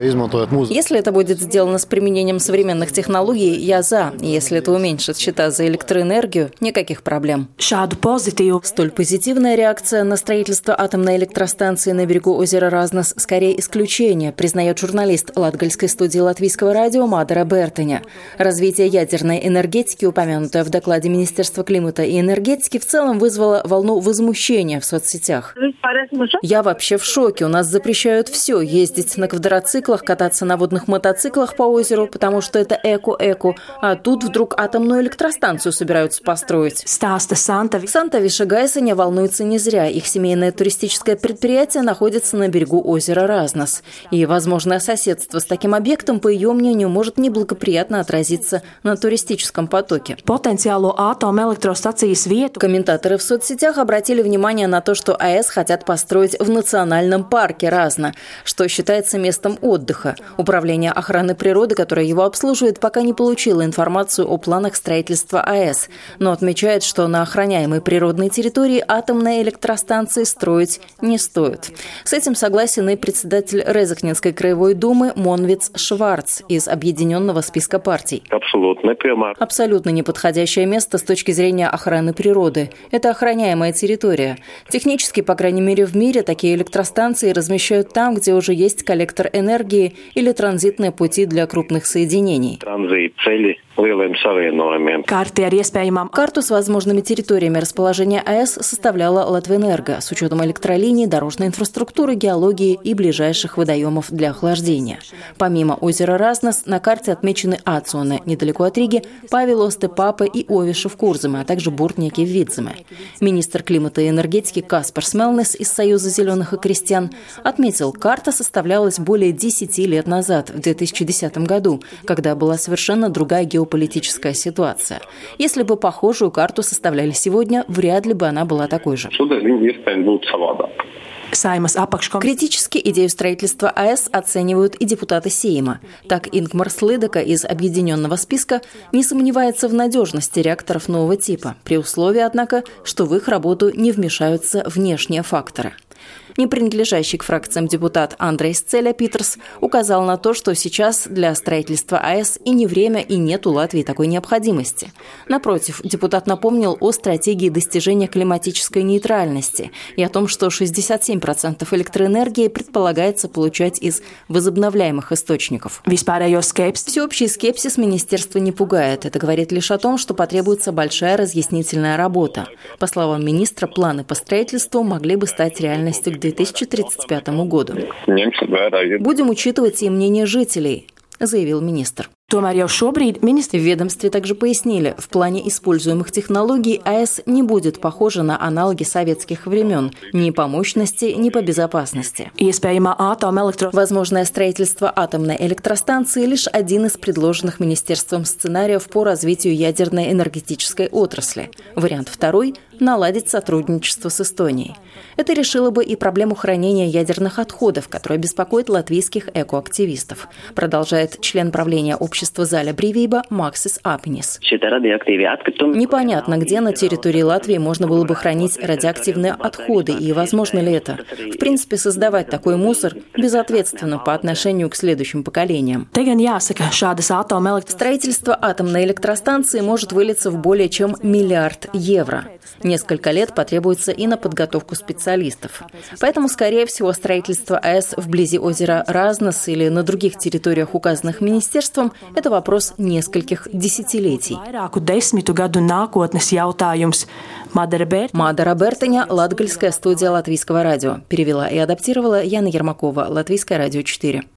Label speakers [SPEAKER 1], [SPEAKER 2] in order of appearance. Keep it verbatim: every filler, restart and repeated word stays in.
[SPEAKER 1] Если это будет сделано с применением современных технологий, я за. Если это уменьшит счета за электроэнергию, никаких проблем. Столь позитивная реакция на строительство атомной электростанции на берегу озера Разнас скорее исключение, признает журналист Латгальской студии Латвийского радио Мадара Бертеня. Развитие ядерной энергетики, упомянутое в докладе Министерства климата и энергетики, в целом вызвало волну возмущения в соцсетях. Я вообще в шоке. У нас запрещают все – ездить на квадроциклах, кататься на водных мотоциклах по озеру, потому что это эко-эко. А тут вдруг атомную электростанцию собираются построить. Санта Вишегайсеня волнуется не зря. Их семейное туристическое предприятие находится на берегу озера Разнас. И возможное соседство с таким объектом, по ее мнению, может неблагоприятно отразиться на туристическом потоке. Комментаторы в соцсетях обратили внимание на то, что АЭС хотят построить в национальном парке Разна, что считается местом отдыха. Управление охраны природы, которое его обслуживает, пока не получило информацию о планах строительства АЭС, но отмечает, что на охраняемой природной территории атомные электростанции строить не стоит. С этим согласен и председатель Резекненской краевой думы Монвиц Шварц из объединенного списка партий. Абсолютно неподходящее место с точки зрения охраны природы. Это охраняемая территория. Технически, по крайней мере, в мире такие электростанции размещают там, где уже есть коллектор энергии или транзитные пути для крупных соединений. Карту с возможными территориями расположения АЭС составляла Латвэнерго с учетом электролиний, дорожной инфраструктуры, геологии и ближайших водоемов для охлаждения. Помимо озера Разнас на карте отмечены Ацоне, недалеко от Риги, Павелосте, Папа и Овишев Курземе, а также Буртники в Видземе. Министр климата и энергетики Каспар Смелнес из Союза зеленых и крестьян отметил, карта составлялась более десяти лет назад, в две тысячи десятом году, когда была совершенно другая геополитическая ситуация. Если бы похожую карту составляли сегодня, вряд ли бы она была такой же. Критически идею строительства АЭС оценивают и депутаты Сейма. Так Ингмар Слидека из объединенного списка не сомневается в надежности реакторов нового типа, при условии, однако, что в их работу не вмешаются внешние факторы. Не принадлежащий к фракциям депутат Андрей Сцеля Питерс указал на то, что сейчас для строительства АЭС и не время, и нет у Латвии такой необходимости. Напротив, депутат напомнил о стратегии достижения климатической нейтральности и о том, что шестьдесят семь процентов электроэнергии предполагается получать из возобновляемых источников. Всеобщий скепсис министерства не пугает. Это говорит лишь о том, что потребуется большая разъяснительная работа. По словам министра, планы по строительству могли бы стать реальностью к две тысячи тридцать пятому году. Будем учитывать и мнение жителей, заявил министр. В ведомстве также пояснили, в плане используемых технологий АЭС не будет похожа на аналоги советских времен ни по мощности, ни по безопасности. Возможное строительство атомной электростанции – лишь один из предложенных министерством сценариев по развитию ядерной энергетической отрасли. Вариант второй – наладить сотрудничество с Эстонией. Это решило бы и проблему хранения ядерных отходов, которая беспокоит латвийских экоактивистов, продолжает член правления общества Заля Бривейба Максис Апинис. Непонятно, где на территории Латвии можно было бы хранить радиоактивные отходы и возможно ли это. В принципе, создавать такой мусор безответственно по отношению к следующим поколениям. Строительство атомной электростанции может вылиться в более чем миллиард евро. Несколько лет потребуется и на подготовку специалистов. Поэтому, скорее всего, строительство АЭС вблизи озера Разнас или на других территориях, указанных министерством, это вопрос нескольких десятилетий. Мадара Бертеня, Латгальская студия Латвийского радио. Перевела и адаптировала Яна Ермакова, Латвийское радио четыре.